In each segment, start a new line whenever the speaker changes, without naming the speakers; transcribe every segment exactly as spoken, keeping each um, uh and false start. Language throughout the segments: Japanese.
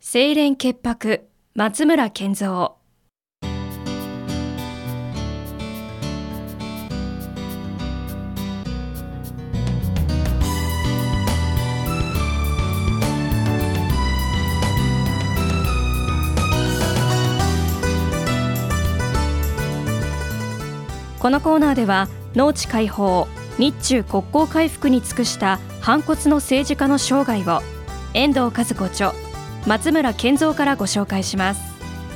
清廉潔白、松村健三。このコーナーでは農地解放、日中国交回復に尽くした反骨の政治家の生涯を遠藤和子著、松村健三からご紹介します。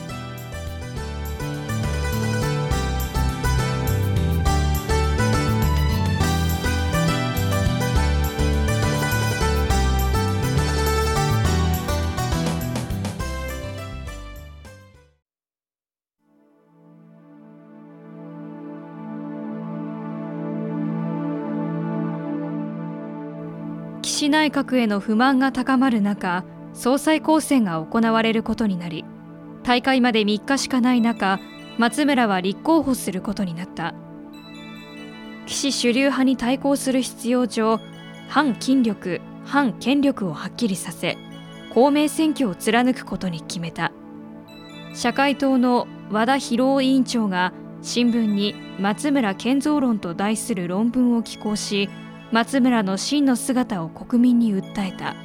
岸内閣への不満が高まる中、総裁公選が行われることになり、大会までみっかしかない中、松村は立候補することになった。岸主流派に対抗する必要上、反筋力、反権力をはっきりさせ、公明選挙を貫くことに決めた。社会党の和田博夫委員長が新聞に松村健三論と題する論文を寄稿し、松村の真の姿を国民に訴えた。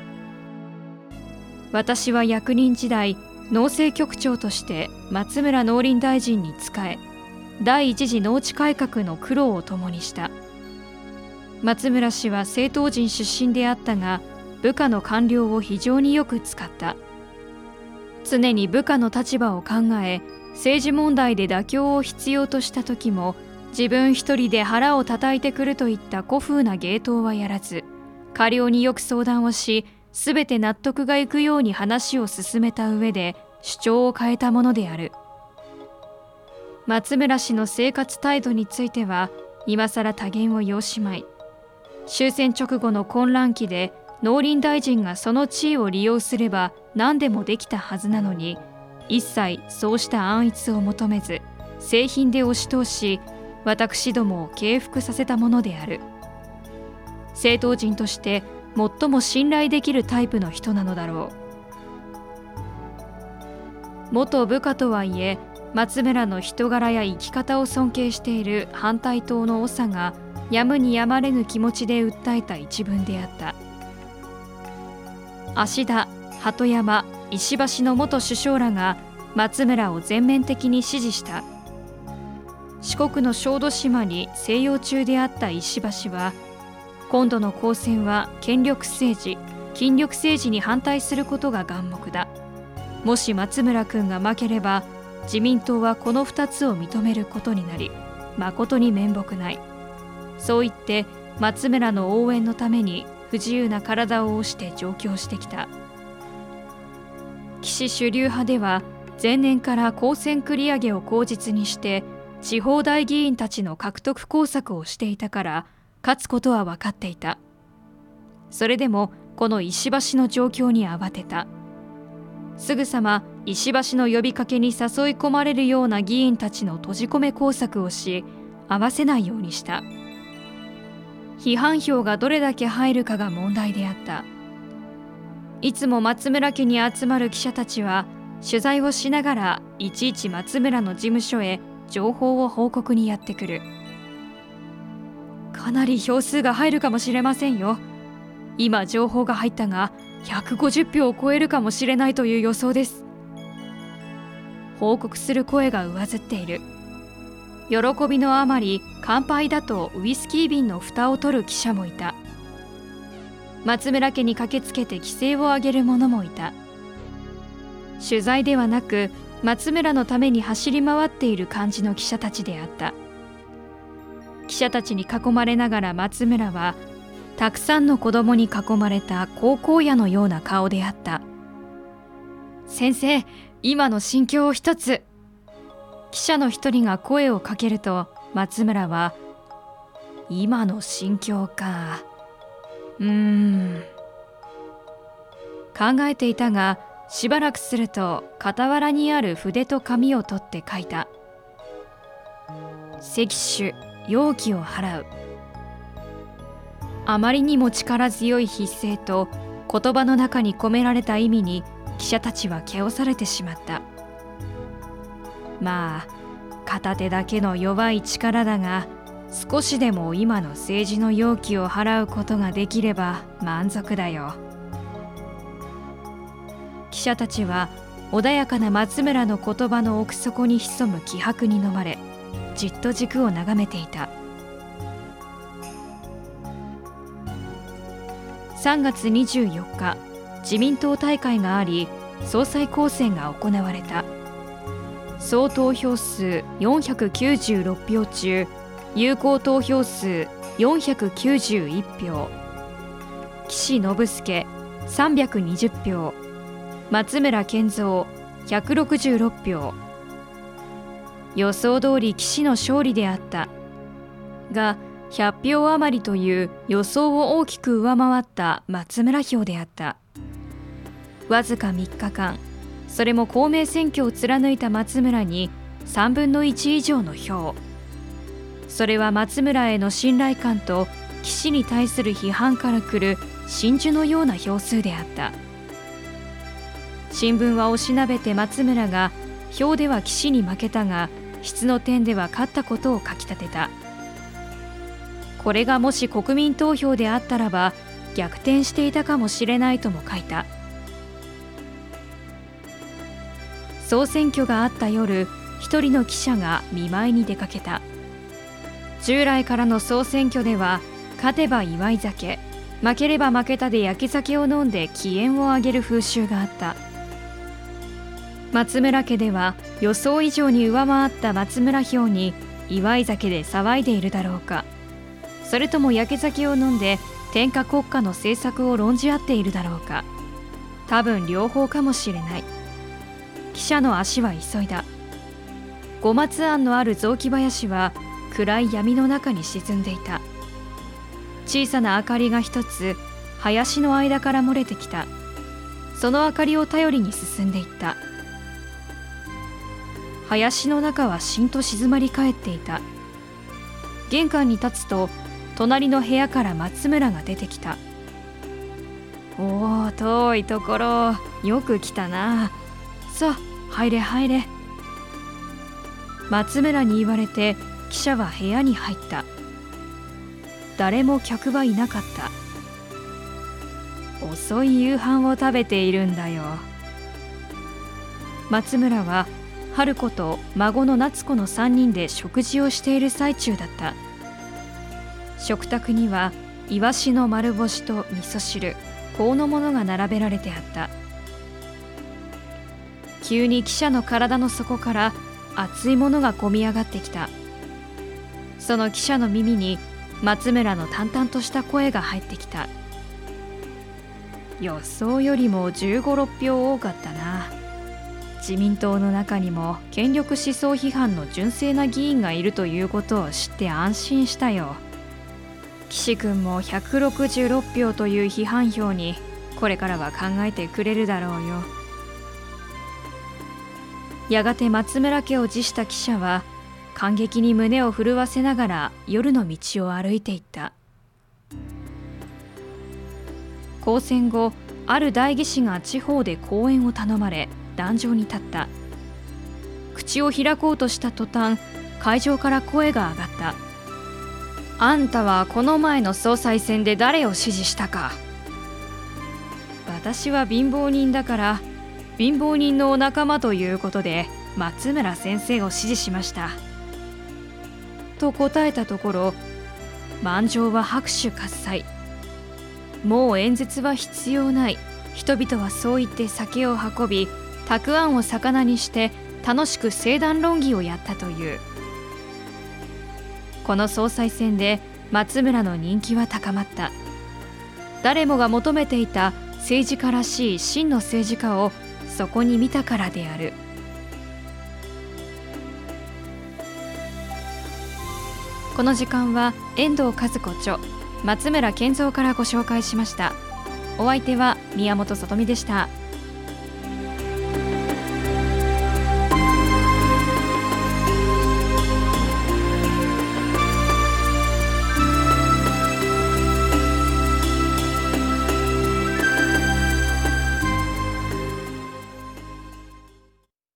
私は役人時代、農政局長として松村農林大臣に仕え、第一次農地改革の苦労を共にした。松村氏は政党人出身であったが、部下の官僚を非常によく使った。常に部下の立場を考え、政治問題で妥協を必要とした時も、自分一人で腹を叩いてくるといった古風な芸当はやらず、過料によく相談をし、すべて納得がいくように話を進めた上で主張を変えたものである。松村氏の生活態度については、今更多言を要しまい。終戦直後の混乱期で農林大臣がその地位を利用すれば何でもできたはずなのに、一切そうした安逸を求めず、製品で押し通し、私どもを敬服させたものである。政党人として最も信頼できるタイプの人なのだろう。元部下とはいえ、松村の人柄や生き方を尊敬している反対党の長がやむにやまれぬ気持ちで訴えた一文であった。芦田、鳩山、石橋の元首相らが松村を全面的に支持した。四国の小豆島に静養中であった石橋は、今度の公選は権力政治、金力政治に反対することが眼目だ。もし松村君が負ければ、自民党はこの二つを認めることになり、誠に面目ない。そう言って松村の応援のために不自由な体を押して上京してきた。岸主流派では前年から公選繰り上げを口実にして、地方大議員たちの獲得工作をしていたから勝つことは分かっていた。それでもこの石橋の状況に慌てた。すぐさま石橋の呼びかけに誘い込まれるような議員たちの閉じ込め工作をし、合わせないようにした。批判票がどれだけ入るかが問題であった。いつも松村家に集まる記者たちは取材をしながらいちいち松村の事務所へ情報を報告にやってくる。かなり票数が入るかもしれませんよ。今情報が入ったがひゃくごじゅっぴょうを超えるかもしれないという予想です。報告する声が上ずっている。喜びのあまり乾杯だとウイスキー瓶の蓋を取る記者もいた。松村家に駆けつけて規制を上げる者もいた。取材ではなく松村のために走り回っている感じの記者たちであった。記者たちに囲まれながら松村は、たくさんの子供に囲まれた高校野のような顔であった。先生、今の心境を一つ。記者の一人が声をかけると、松村は、今の心境か。うーん。考えていたが、しばらくすると傍らにある筆と紙を取って書いた。石手、容器を払う。あまりにも力強い筆声と言葉の中に込められた意味に記者たちは気をされてしまった。まあ片手だけの弱い力だが、少しでも今の政治の要求を払うことができれば満足だよ。記者たちは穏やかな松村の言葉の奥底に潜む気迫に飲まれ、じっと軸を眺めていた。さんがつにじゅうよっか、自民党大会があり、総裁公選が行われた。総投票数よんひゃくきゅうじゅうろくひょう中、有効投票数よんひゃくきゅうじゅういちひょう、岸信介さんびゃくにじゅっぴょう、松村健三ひゃくろくじゅうろくひょう。予想通り岸の勝利であったが、ひゃっぴょう余りという予想を大きく上回った松村票であった。わずかみっかかん、それも公明選挙を貫いた松村にさんぶんのいち以上の票。それは松村への信頼感と岸に対する批判から来る真珠のような票数であった。新聞はおしなべて松村が票では岸に負けたが質の点では勝ったことを書き立てた。これがもし国民投票であったらば逆転していたかもしれないとも書いた。総選挙があった夜、一人の記者が見舞いに出かけた。従来からの総選挙では勝てば祝い酒、負ければ負けたで焼き酒を飲んで機嫌を上げる風習があった。松村家では予想以上に上回った松村票に祝い酒で騒いでいるだろうか、それとも焼け酒を飲んで天下国家の政策を論じ合っているだろうか。多分両方かもしれない。記者の足は急いだ。五松庵のある雑木林は暗い闇の中に沈んでいた。小さな明かりが一つ林の間から漏れてきた。その明かりを頼りに進んでいった。林の中はしんと静まり返っていた。玄関に立つと隣の部屋から松村が出てきた。おお、遠いところよく来たな。さあ入れ入れ。松村に言われて記者は部屋に入った。誰も客はいなかった。遅い夕飯を食べているんだよ。松村は春子と孫の夏子のさんにんで食事をしている最中だった。食卓にはイワシの丸干しと味噌汁、香のものが並べられてあった。急に記者の体の底から熱いものがこみ上がってきた。その記者の耳に松村の淡々とした声が入ってきた。予想よりもじゅうご、ろっぴょう多かったな。自民党の中にも権力思想批判の純正な議員がいるということを知って安心したよ。岸君もひゃくろくじゅうろくひょうという批判票にこれからは考えてくれるだろうよ。やがて松村家を辞した記者は感激に胸を震わせながら夜の道を歩いていった。公選後、ある代議士が地方で講演を頼まれ壇上に立った。口を開こうとした途端、会場から声が上がった。あんたはこの前の総裁選で誰を支持したか。私は貧乏人だから貧乏人のお仲間ということで松村先生を支持しましたと答えたところ、満場は拍手喝采。もう演説は必要ない。人々はそう言って酒を運び、たくあんを魚にして楽しく正談論議をやったという。この総裁選で松村の人気は高まった。誰もが求めていた政治家らしい真の政治家をそこに見たからである。この時間は遠藤和子著、松村健三からご紹介しました。お相手は宮本さとみでした。